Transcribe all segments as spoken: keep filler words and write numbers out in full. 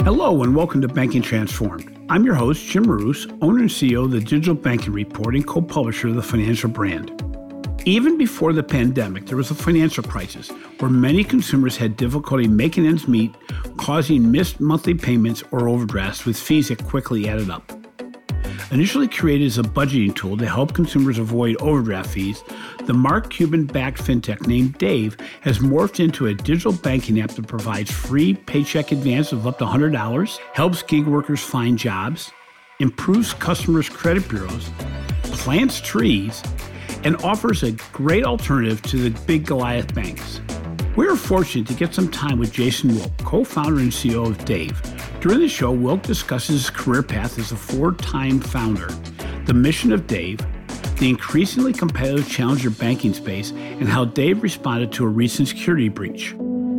Hello and welcome to Banking Transformed. I'm your host, Jim Marous, owner and C E O of the Digital Banking Report and co-publisher of the Financial Brand. Even before the pandemic, there was a financial crisis where many consumers had difficulty making ends meet, causing missed monthly payments or overdrafts with fees that quickly added up. Initially created as a budgeting tool to help consumers avoid overdraft fees, the Mark Cuban-backed fintech named Dave has morphed into a digital banking app that provides free paycheck advance of up to one hundred dollars, helps gig workers find jobs, improves customers' credit bureaus, plants trees, and offers a great alternative to the big Goliath banks. We are fortunate to get some time with Jason Wilk, co-founder and C E O of Dave. During the show, Wilk discusses his career path as a four-time founder, the mission of Dave, the increasingly competitive challenger banking space, and how Dave responded to a recent security breach.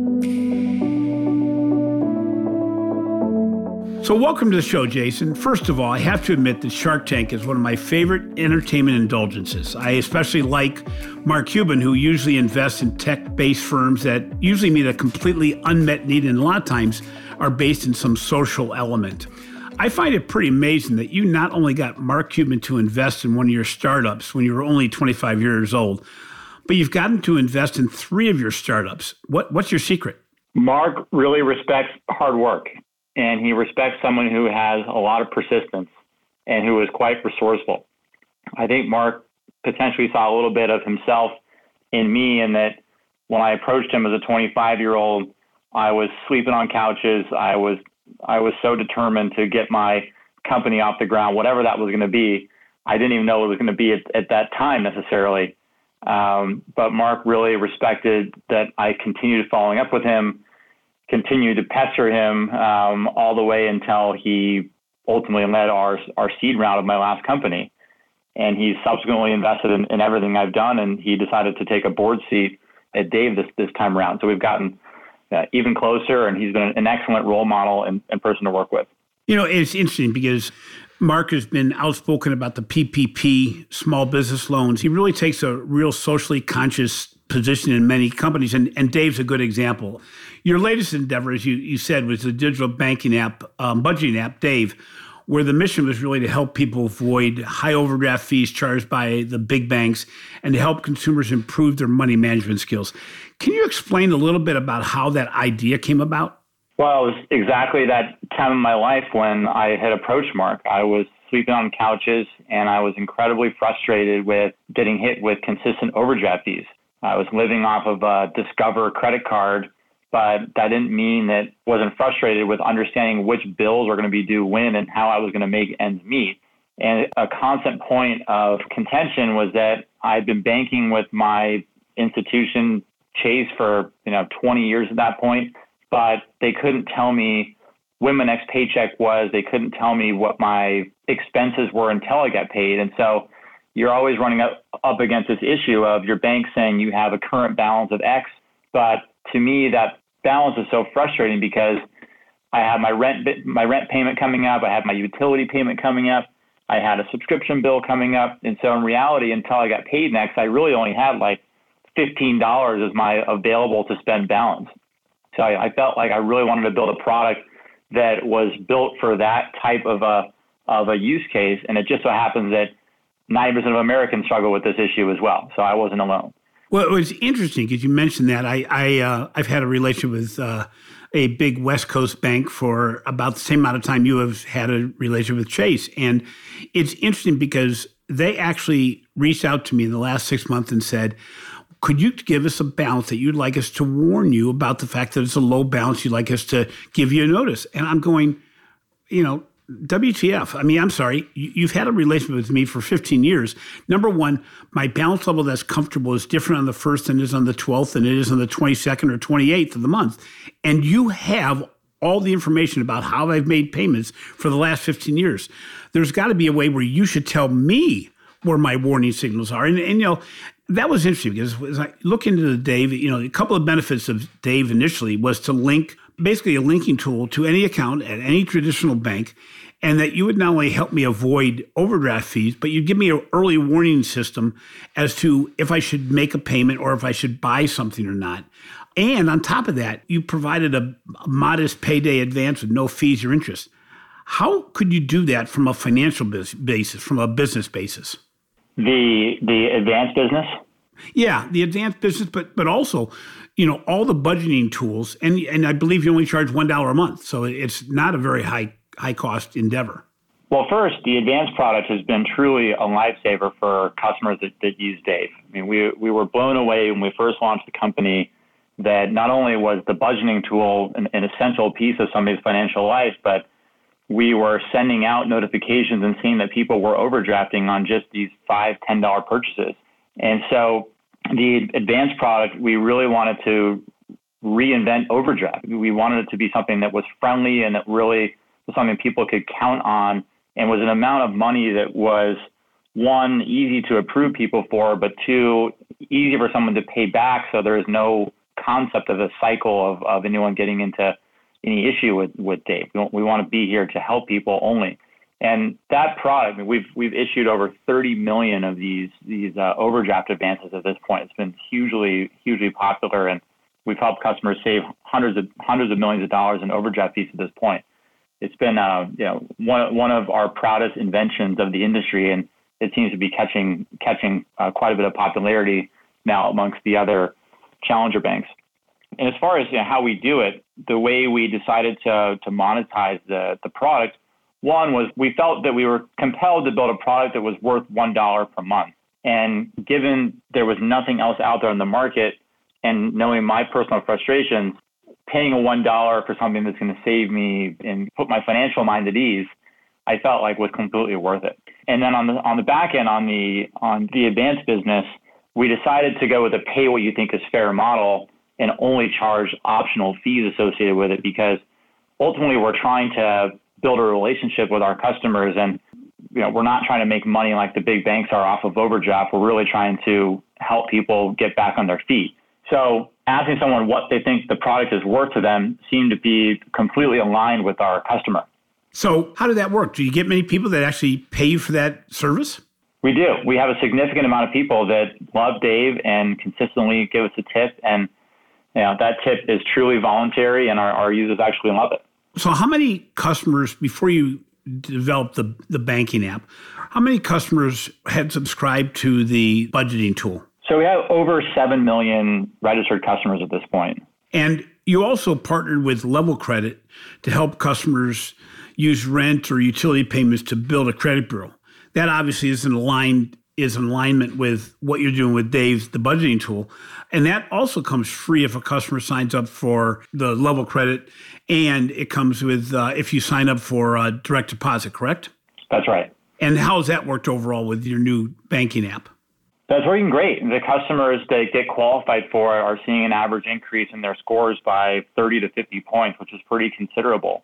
So welcome to the show, Jason. First of all, I have to admit that Shark Tank is one of my favorite entertainment indulgences. I especially like Mark Cuban, who usually invests in tech-based firms that usually meet a completely unmet need and a lot of times are based in some social element. I find it pretty amazing that you not only got Mark Cuban to invest in one of your startups when you were only twenty-five years old, but you've gotten to invest in three of your startups. What, what's your secret? Mark really respects hard work, and he respects someone who has a lot of persistence and who is quite resourceful. I think Mark potentially saw a little bit of himself in me, in that when I approached him as a twenty-five-year-old, I was sleeping on couches. I was I was so determined to get my company off the ground, whatever that was going to be. I didn't even know it was going to be at, at that time necessarily. Um, but Mark really respected that I continued following up with him, continued to pester him um, all the way until he ultimately led our our seed round of my last company. And he subsequently invested in, in everything I've done, and he decided to take a board seat at Dave this, this time around. So we've gotten uh, even closer, and he's been an excellent role model and, and person to work with. You know, it's interesting because Mark has been outspoken about the P P P, small business loans. He really takes a real socially conscious position in many companies, and, and Dave's a good example. Your latest endeavor, as you, you said, was the digital banking app, um, budgeting app, Dave, where the mission was really to help people avoid high overdraft fees charged by the big banks and to help consumers improve their money management skills. Can you explain a little bit about how that idea came about? Well, it was exactly that time in my life when I had approached Mark. I was sleeping on couches, and I was incredibly frustrated with getting hit with consistent overdraft fees. I was living off of a Discover credit card, but that didn't mean that I wasn't frustrated with understanding which bills were going to be due when and how I was going to make ends meet. And a constant point of contention was that I'd been banking with my institution, Chase, for you know twenty years at that point, but they couldn't tell me when my next paycheck was. They couldn't tell me what my expenses were until I got paid. And so you're always running up, up against this issue of your bank saying you have a current balance of X, but to me, that balance is so frustrating because I had my rent my rent payment coming up, I had my utility payment coming up, I had a subscription bill coming up, and so in reality, until I got paid next, I really only had like fifteen dollars as my available to spend balance. So I, I felt like I really wanted to build a product that was built for that type of a of a use case, and it just so happens that ninety percent of Americans struggle with this issue as well. So I wasn't alone. Well, it was interesting because you mentioned that. I, I, uh, I've had a relationship with uh, a big West Coast bank for about the same amount of time you have had a relationship with Chase. And it's interesting because they actually reached out to me in the last six months and said, could you give us a balance that you'd like us to warn you about the fact that it's a low balance? You'd like us to give you a notice. And I'm going, you know, W T F? I mean, I'm sorry. You've had a relationship with me for fifteen years. Number one, my balance level that's comfortable is different on the first than it is on the twelfth than it is on the twenty-second or twenty-eighth of the month. And you have all the information about how I've made payments for the last fifteen years. There's got to be a way where you should tell me where my warning signals are. And, and you know, that was interesting because as I look into the Dave, you know, a couple of benefits of Dave initially was to link, basically a linking tool to any account at any traditional bank, and that you would not only help me avoid overdraft fees, but you'd give me an early warning system as to if I should make a payment or if I should buy something or not. And on top of that, you provided a modest payday advance with no fees or interest. How could you do that from a financial basis, from a business basis? The the advanced business? Yeah, the advanced business, but but also, you know, all the budgeting tools, and and I believe you only charge one dollar a month, so it's not a very high high cost endeavor. Well, first, the advanced product has been truly a lifesaver for customers that, that use Dave. I mean, we we were blown away when we first launched the company that not only was the budgeting tool an, an essential piece of somebody's financial life, but we were sending out notifications and seeing that people were overdrafting on just these five, ten dollar purchases. And so the advanced product, we really wanted to reinvent overdraft. We wanted it to be something that was friendly and that really was something people could count on and was an amount of money that was, one, easy to approve people for, but two, easy for someone to pay back, so there is no concept of a cycle of, of anyone getting into any issue with, with Dave. We, we want to be here to help people only. And that product, I mean, we've we've issued over thirty million of these these uh, overdraft advances at this point. It's been hugely hugely popular, and we've helped customers save hundreds of hundreds of millions of dollars in overdraft fees at this point. It's been uh, you know one one of our proudest inventions of the industry, and it seems to be catching catching uh, quite a bit of popularity now amongst the other challenger banks. And as far as you know, how we do it, the way we decided to to monetize the the product. One was we felt that we were compelled to build a product that was worth one dollar per month. And given there was nothing else out there in the market and knowing my personal frustrations, paying a one dollar for something that's going to save me and put my financial mind at ease, I felt like was completely worth it. And then on the on the back end, on the on the advanced business, we decided to go with a pay what you think is fair model and only charge optional fees associated with it, because ultimately we're trying to build a relationship with our customers. And, you know, we're not trying to make money like the big banks are off of overdraft. We're really trying to help people get back on their feet. So asking someone what they think the product is worth to them seemed to be completely aligned with our customer. So how did that work? Do you get many people that actually pay you for that service? We do. We have a significant amount of people that love Dave and consistently give us a tip. And, you know, that tip is truly voluntary, and our, our users actually love it. So how many customers, before you developed the, the banking app, how many customers had subscribed to the budgeting tool? So we have over seven million registered customers at this point. And you also partnered with Level Credit to help customers use rent or utility payments to build a credit bureau. That obviously is in aligned is in alignment with what you're doing with Dave's, the budgeting tool. And that also comes free if a customer signs up for the Level Credit, and it comes with, uh, if you sign up for uh, direct deposit, correct? That's right. And how has that worked overall with your new banking app? That's working great. The customers that get qualified for it are seeing an average increase in their scores by thirty to fifty points, which is pretty considerable.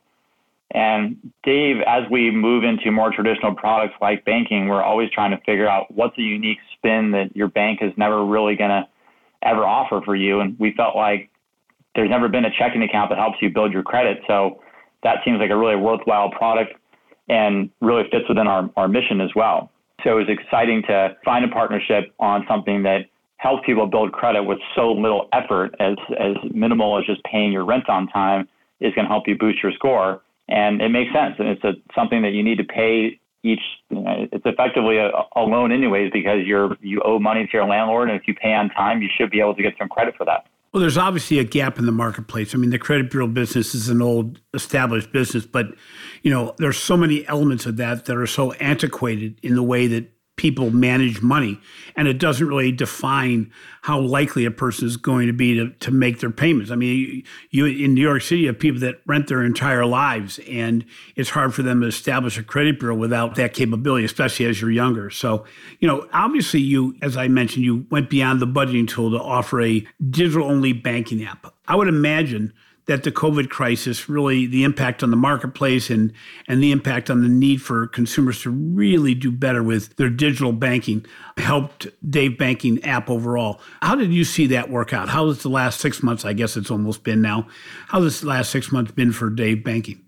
And Dave, as we move into more traditional products like banking, we're always trying to figure out what's a unique spin that your bank is never really going to ever offer for you. And we felt like there's never been a checking account that helps you build your credit. So that seems like a really worthwhile product and really fits within our, our mission as well. So it was exciting to find a partnership on something that helps people build credit with so little effort, as, as minimal as just paying your rent on time is going to help you boost your score. And it makes sense. And it's a, something that you need to pay each, you know, it's effectively a, a loan anyways, because you're, you owe money to your landlord. And if you pay on time, you should be able to get some credit for that. Well, there's obviously a gap in the marketplace. I mean, the credit bureau business is an old established business, but, you know, there's so many elements of that that are so antiquated in the way that people manage money. And it doesn't really define how likely a person is going to be to, to make their payments. I mean, you in New York City, you have people that rent their entire lives, and it's hard for them to establish a credit bureau without that capability, especially as you're younger. So, you know, obviously you, as I mentioned, you went beyond the budgeting tool to offer a digital-only banking app. I would imagine that the COVID crisis, really the impact on the marketplace and, and the impact on the need for consumers to really do better with their digital banking helped Dave Banking app overall. How did you see that work out? How has the last six months, I guess it's almost been now, how has the last six months been for Dave Banking?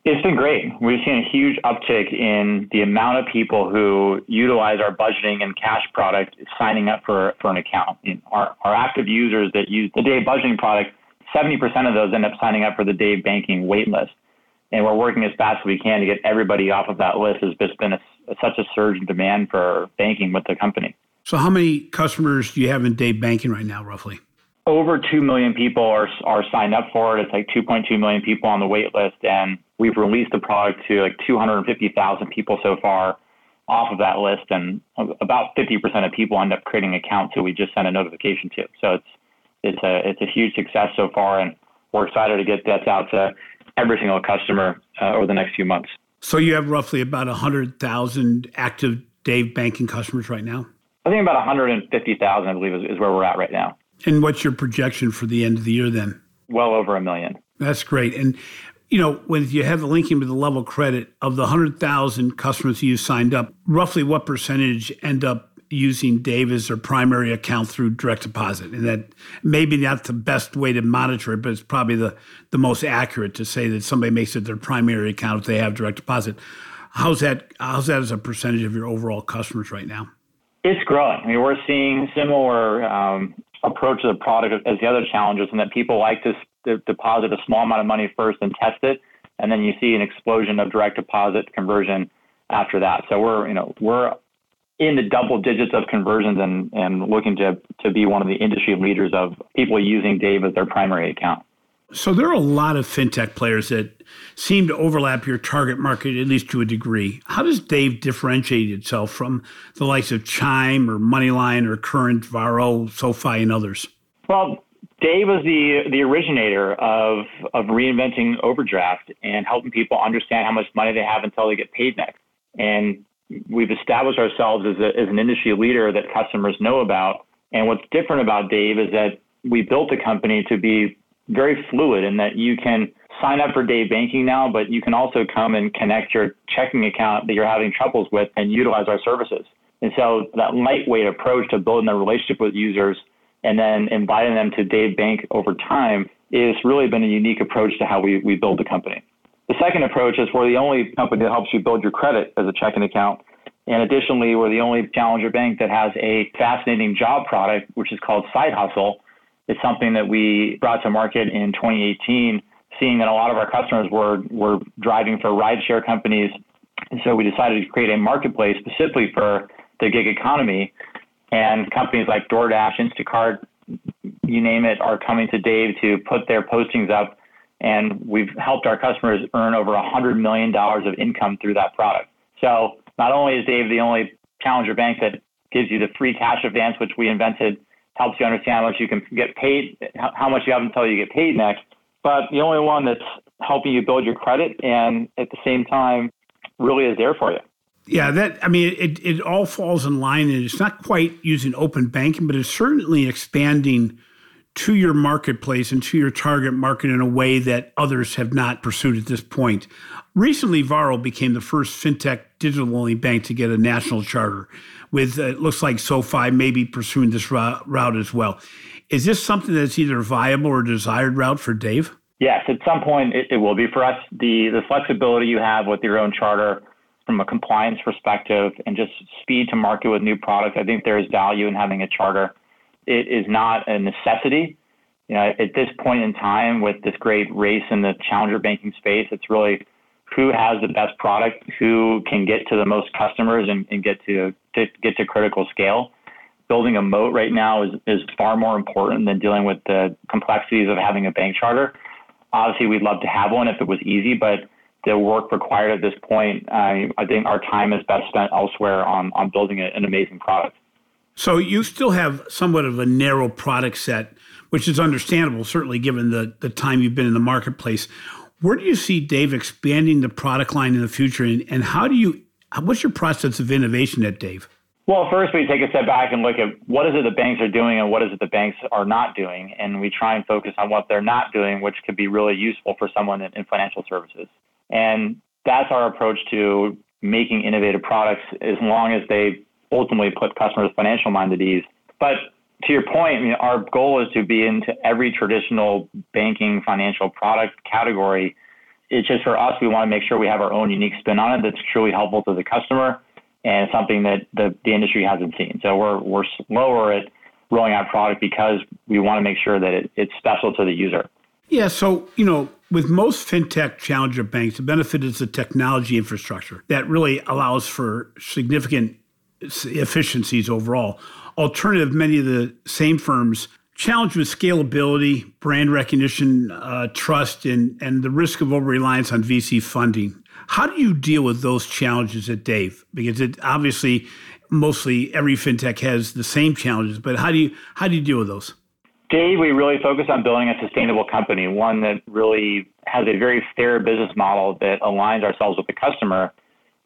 It's been great. We've seen a huge uptick in the amount of people who utilize our budgeting and cash product signing up for, for an account. Our, our active users that use the Dave budgeting product, seventy percent of those end up signing up for the Dave banking wait list. And we're working as fast as we can to get everybody off of that list. There's just been a, such a surge in demand for banking with the company. So how many customers do you have in Dave banking right now, roughly? Over two million people are are signed up for it. It's like two point two million people on the wait list. And we've released the product to like two hundred fifty thousand people so far off of that list. And about fifty percent of people end up creating accounts who we just sent a notification to. So it's it's a it's a huge success so far. And we're excited to get that out to every single customer uh, over the next few months. So you have roughly about one hundred thousand active Dave banking customers right now? I think about one hundred fifty thousand, I believe, is, is where we're at right now. And what's your projection for the end of the year then? Well over a million. That's great. And, you know, when you have the linking with the level of credit, of the one hundred thousand customers you signed up, roughly what percentage end up using Dave as their primary account through direct deposit? And that maybe not the best way to monitor it, but it's probably the, the most accurate to say that somebody makes it their primary account if they have direct deposit. How's that, how's that as a percentage of your overall customers right now? It's growing. I mean, we're seeing similar um, approach to the product as the other challenges, and that people like to, to deposit a small amount of money first and test it, and then you see an explosion of direct deposit conversion after that. So we're, you know, we're in the double digits of conversions and, and looking to, to be one of the industry leaders of people using Dave as their primary account. So there are a lot of fintech players that seem to overlap your target market, at least to a degree. How does Dave differentiate itself from the likes of Chime or Moneyline or Current, Varo, SoFi, and others? Well, Dave was the the originator of, of reinventing overdraft and helping people understand how much money they have until they get paid next. And we've established ourselves as, a, as an industry leader that customers know about. And what's different about Dave is that we built a company to be very fluid in that you can sign up for Dave banking now, but you can also come and connect your checking account that you're having troubles with and utilize our services. And so that lightweight approach to building a relationship with users and then inviting them to Dave Bank over time is really been a unique approach to how we, we build the company. The second approach is we're the only company that helps you build your credit as a checking account. And additionally, we're the only challenger bank that has a fascinating job product, which is called Side Hustle. It's something that we brought to market in twenty eighteen, seeing that a lot of our customers were, were driving for rideshare companies. And so we decided to create a marketplace specifically for the gig economy. And companies like DoorDash, Instacart, you name it, are coming to Dave to put their postings up. And we've helped our customers earn over one hundred million dollars of income through that product. So not only is Dave the only challenger bank that gives you the free cash advance, which we invented, helps you understand how much you can get paid, how much you have until you get paid next, but the only one that's helping you build your credit and at the same time really is there for you. Yeah, that I mean, it, it all falls in line, and it's not quite using open banking, but it's certainly expanding to your marketplace and to your target market in a way that others have not pursued at this point. Recently, Varo became the first fintech digital-only bank to get a national charter, with uh, it looks like SoFi maybe pursuing this route, route as well. Is this something that's either a viable or desired route for Dave? Yes, at some point it, it will be for us. The the flexibility you have with your own charter from a compliance perspective and just speed to market with new products, I think there is value in having a charter. It is not a necessity. You know, at this point in time, with this great race in the challenger banking space, it's really who has the best product, who can get to the most customers and, and get to, to get to critical scale. Building a moat right now is, is far more important than dealing with the complexities of having a bank charter. Obviously, we'd love to have one if it was easy, but the work required at this point, uh, I think our time is best spent elsewhere on, on building a, an amazing product. So you still have somewhat of a narrow product set, which is understandable, certainly given the, the time you've been in the marketplace. Where do you see Dave expanding the product line in the future, and, and how do you, what's your process of innovation at Dave? Well, first we take a step back and look at what is it the banks are doing and what is it the banks are not doing, and we try and focus on what they're not doing, which could be really useful for someone in, in financial services. And that's our approach to making innovative products, as long as they ultimately put customers' financial mind at ease. But to your point, I mean, our goal is to be into every traditional banking financial product category it's just for us, we want to make sure we have our own unique spin on it that's truly helpful to the customer and something that the, the industry hasn't seen. So we're we're slower at rolling out product because we want to make sure that it, it's special to the user. Yeah, so, you know, with most fintech challenger banks, the benefit is the technology infrastructure that really allows for significant efficiencies overall. Alternative, many of the same firms challenged with scalability, brand recognition, uh, trust, and, and the risk of over-reliance on V C funding. How do you deal with those challenges at Dave? Because it obviously, mostly every fintech has the same challenges, but how do you how do you deal with those? Dave, we really focus on building a sustainable company, one that really has a very fair business model that aligns ourselves with the customer.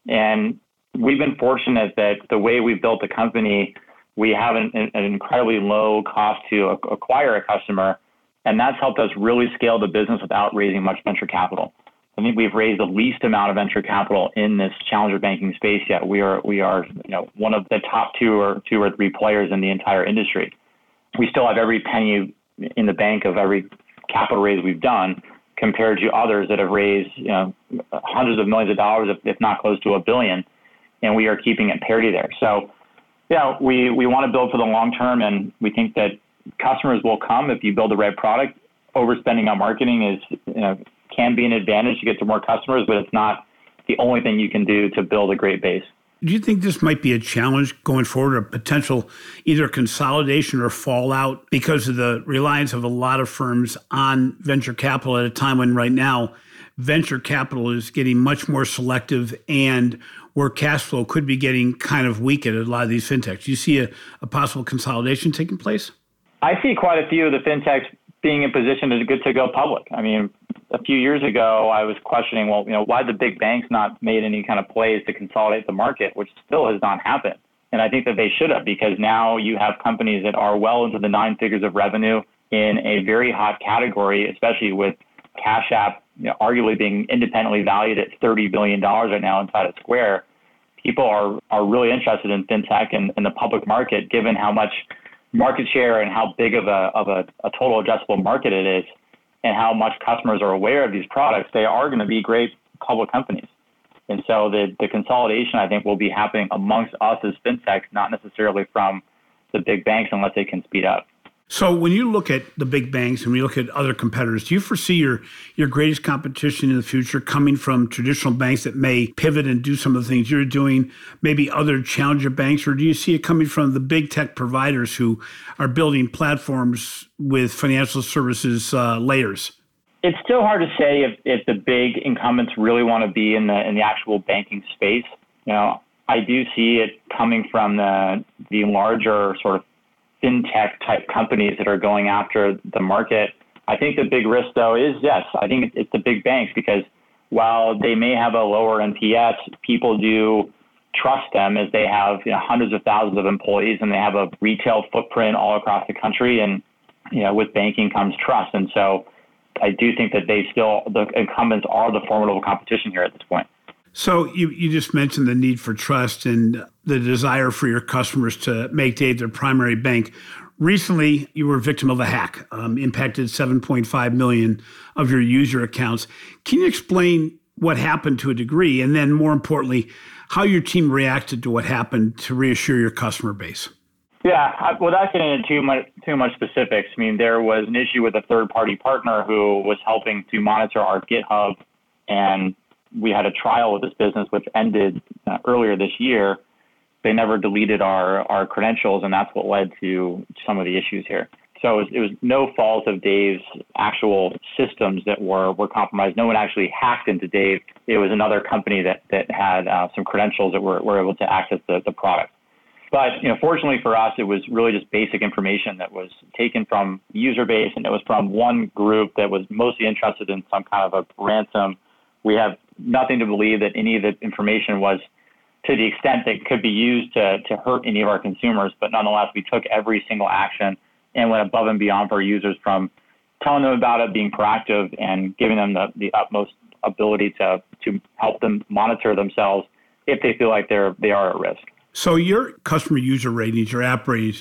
And we've been fortunate that the way we've built the company, we have an, an incredibly low cost to acquire a customer, and that's helped us really scale the business without raising much venture capital. I think we've raised the least amount of venture capital in this challenger banking space yet. We are we are you know one of the top two or two or three players in the entire industry. We still have every penny in the bank of every capital raise we've done compared to others that have raised you know hundreds of millions of dollars, if, if not close to a billion, and we are keeping it parity there. So, yeah, we, we want to build for the long term, and we think that customers will come if you build the right product. Overspending on marketing is you know, can be an advantage to get to more customers, but it's not the only thing you can do to build a great base. Do you think this might be a challenge going forward, a potential either consolidation or fallout because of the reliance of a lot of firms on venture capital at a time when right now venture capital is getting much more selective and where cash flow could be getting kind of weak at a lot of these fintechs? Do you see a, a possible consolidation taking place? I see quite a few of the fintechs being in position to good to go public. I mean, a few years ago, I was questioning, well, you know, why the big banks not made any kind of plays to consolidate the market, which still has not happened. And I think that they should have, because now you have companies that are well into the nine figures of revenue in a very hot category, especially with Cash App, you know, arguably being independently valued at thirty billion dollars right now inside of Square. People are, are really interested in fintech and in the public market, given how much market share and how big of a of a, a total addressable market it is, and how much customers are aware of these products. They are going to be great public companies. And so the, the consolidation, I think, will be happening amongst us as fintechs, not necessarily from the big banks unless they can speed up. So when you look at the big banks and we look at other competitors, do you foresee your, your greatest competition in the future coming from traditional banks that may pivot and do some of the things you're doing, maybe other challenger banks, or do you see it coming from the big tech providers who are building platforms with financial services uh, layers? It's still hard to say if, if the big incumbents really want to be in the in the actual banking space. You know, I do see it coming from the the larger sort of fintech type companies that are going after the market. I think the big risk, though, is, yes, I think it's the big banks, because while they may have a lower N P S, people do trust them as they have you know, hundreds of thousands of employees and they have a retail footprint all across the country. And you know, with banking comes trust. And so I do think that they still, the incumbents are the formidable competition here at this point. So you, you just mentioned the need for trust and the desire for your customers to make Dave their primary bank. Recently, you were a victim of a hack, um, impacted seven point five million of your user accounts. Can you explain what happened to a degree? And then more importantly, how your team reacted to what happened to reassure your customer base? Yeah, without getting into too much, too much specifics, I mean, there was an issue with a third-party partner who was helping to monitor our GitHub, and we had a trial with this business which ended uh, earlier this year. They never deleted our, our credentials, and that's what led to some of the issues here. So it was, it was no fault of Dave's actual systems that were, were compromised. No one actually hacked into Dave. It was another company that, that had uh, some credentials that were, were able to access the, the product. But you know, fortunately for us, it was really just basic information that was taken from the user base, and it was from one group that was mostly interested in some kind of a ransom. We have nothing to believe that any of the information was to the extent that could be used to, to hurt any of our consumers. But nonetheless, we took every single action and went above and beyond for our users, from telling them about it, being proactive, and giving them the, the utmost ability to, to help them monitor themselves if they feel like they're they are at risk. So your customer user ratings, your app ratings,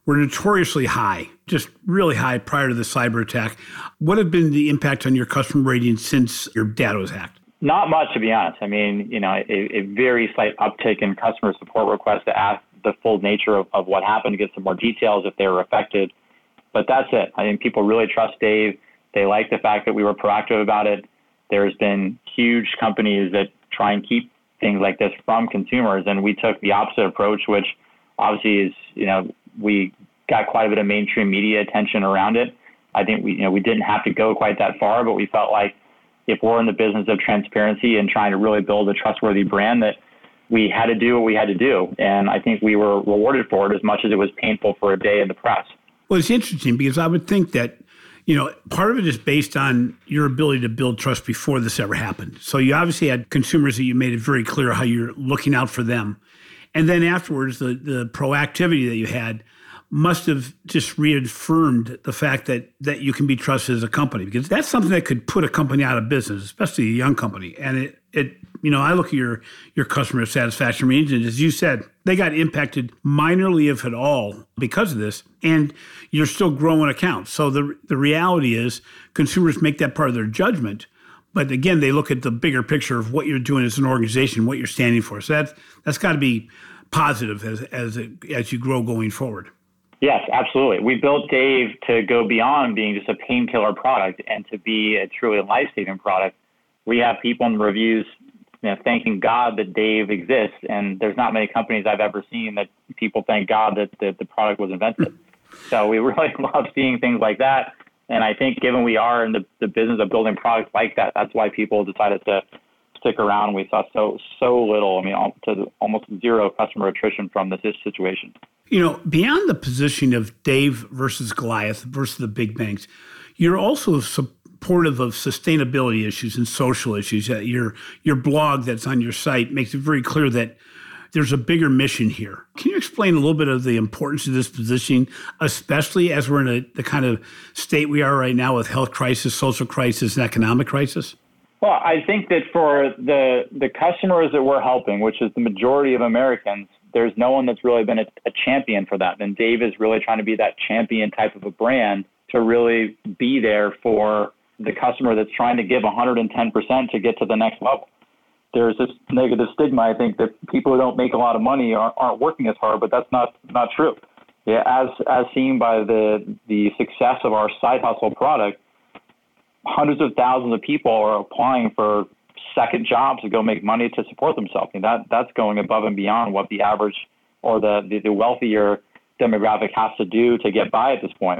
were notoriously high, just really high prior to the cyber attack. What have been the impact on your customer ratings since your data was hacked? Not much, to be honest. I mean, you know, a, a very slight uptick in customer support requests to ask the full nature of, of what happened, to get some more details if they were affected. But that's it. I think people really trust Dave. They like the fact that we were proactive about it. There's been huge companies that try and keep things like this from consumers, and we took the opposite approach, which obviously is, you know, we got quite a bit of mainstream media attention around it. I think we, you know, we didn't have to go quite that far, but we felt like if we're in the business of transparency and trying to really build a trustworthy brand, that we had to do what we had to do. And I think we were rewarded for it as much as it was painful for a day in the press. Well, it's interesting because I would think that, you know, part of it is based on your ability to build trust before this ever happened. So you obviously had consumers that you made it very clear how you're looking out for them. And then afterwards, the, the proactivity that you had must have just reaffirmed the fact that that you can be trusted as a company, because that's something that could put a company out of business, especially a young company. And it, it you know, I look at your your customer satisfaction ratings, and as you said, they got impacted minorly, if at all, because of this, and you're still growing accounts. So the the reality is consumers make that part of their judgment. But again, they look at the bigger picture of what you're doing as an organization, what you're standing for. So that's that's got to be positive as as it, as you grow going forward. Yes, absolutely. We built Dave to go beyond being just a painkiller product and to be a truly life-saving product. We have people in the reviews, you know, thanking God that Dave exists, and there's not many companies I've ever seen that people thank God that, that the product was invented. So we really love seeing things like that. And I think given we are in the, the business of building products like that, that's why people decided to stick around. We saw so so little, I mean, to almost zero customer attrition from this situation. You know, beyond the positioning of Dave versus Goliath versus the big banks, you're also supportive of sustainability issues and social issues. Uh, your your blog that's on your site makes it very clear that there's a bigger mission here. Can you explain a little bit of the importance of this positioning, especially as we're in a, the kind of state we are right now with health crisis, social crisis, and economic crisis? Well, I think that for the the customers that we're helping, which is the majority of Americans, there's no one that's really been a, a champion for that. And Dave is really trying to be that champion type of a brand to really be there for the customer that's trying to give one hundred ten percent to get to the next level. There's this negative stigma, I think, that people who don't make a lot of money aren't, aren't working as hard, but that's not not true. Yeah, as as seen by the the success of our side hustle product, hundreds of thousands of people are applying for second jobs to go make money to support themselves. And that that's going above and beyond what the average or the, the, the wealthier demographic has to do to get by at this point.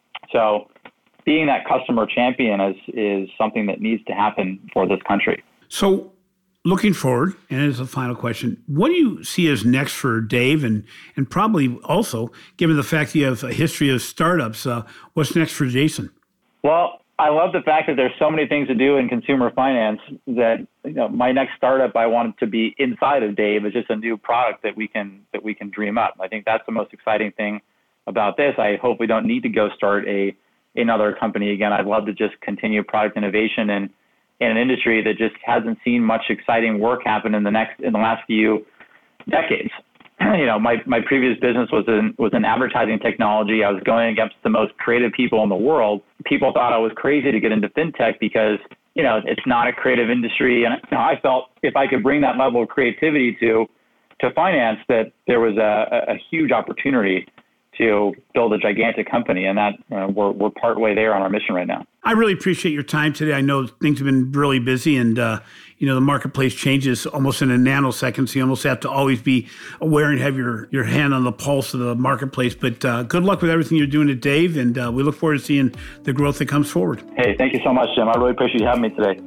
So being that customer champion is is something that needs to happen for this country. So looking forward, and as a final question, what do you see as next for Dave? And, and probably also, given the fact that you have a history of startups, uh, what's next for Jason? Well, I love the fact that there's so many things to do in consumer finance that, you know, my next startup I want it to be inside of Dave is just a new product that we can that we can dream up. I think that's the most exciting thing about this. I hope we don't need to go start a another company again. I'd love to just continue product innovation in, in an industry that just hasn't seen much exciting work happen in the next in the last few decades. You know, my, my previous business was in was in advertising technology. I was going against the most creative people in the world. People thought I was crazy to get into fintech because, you know, it's not a creative industry. And you know, I felt if I could bring that level of creativity to to finance, that there was a, a huge opportunity to build a gigantic company. And that uh, we're we're partway there on our mission right now. I really appreciate your time today. I know things have been really busy, and uh, you know the marketplace changes almost in a nanosecond, so you almost have to always be aware and have your, your hand on the pulse of the marketplace. But uh, good luck with everything you're doing at Dave, and uh, we look forward to seeing the growth that comes forward. Hey, thank you so much, Jim. I really appreciate you having me today.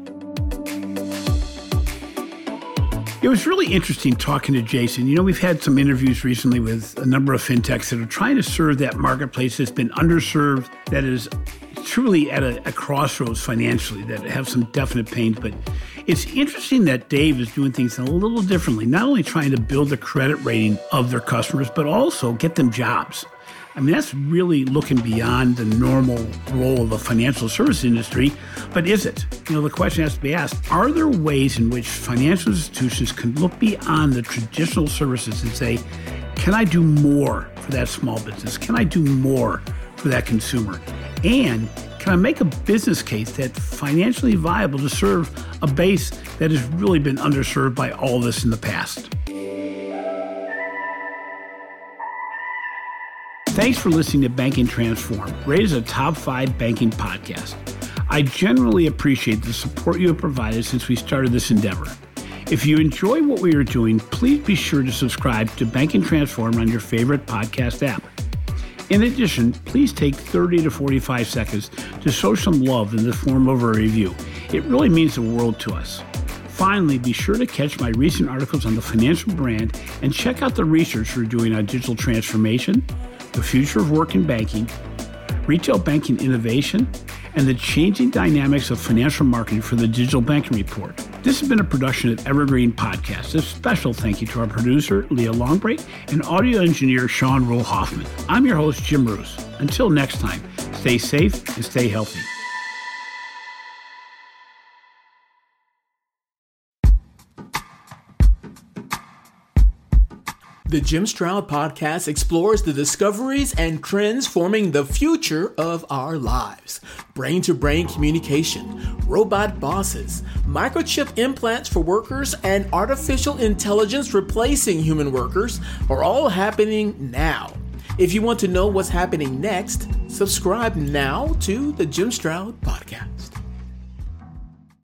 It was really interesting talking to Jason. You know, we've had some interviews recently with a number of fintechs that are trying to serve that marketplace that's been underserved, that is truly at a, a crossroads financially, that have some definite pains. But it's interesting that Dave is doing things a little differently, not only trying to build the credit rating of their customers, but also get them jobs. I mean, that's really looking beyond the normal role of the financial service industry, but is it? You know, the question has to be asked, are there ways in which financial institutions can look beyond the traditional services and say, can I do more for for that small business? Can I do more for that consumer? And can I make a business case that's financially viable to serve a base that has really been underserved by all this in the past? Thanks for listening to Banking Transform, rated as a top five banking podcast. I genuinely appreciate the support you have provided since we started this endeavor. If you enjoy what we are doing, please be sure to subscribe to Banking Transform on your favorite podcast app. In addition, please take thirty to forty-five seconds to show some love in the form of a review. It really means the world to us. Finally, be sure to catch my recent articles on the financial brand and check out the research we're doing on digital transformation, the future of work in banking, retail banking innovation, and the changing dynamics of financial marketing for the Digital Banking Report. This has been a production of Evergreen Podcast. A special thank you to our producer, Leah Longbreak, and audio engineer, Sean Roll Hoffman. I'm your host, Jim Roos. Until next time, stay safe and stay healthy. The Jim Stroud Podcast explores the discoveries and trends forming the future of our lives. Brain-to-brain communication, robot bosses, microchip implants for workers, and artificial intelligence replacing human workers are all happening now. If you want to know what's happening next, subscribe now to the Jim Stroud Podcast.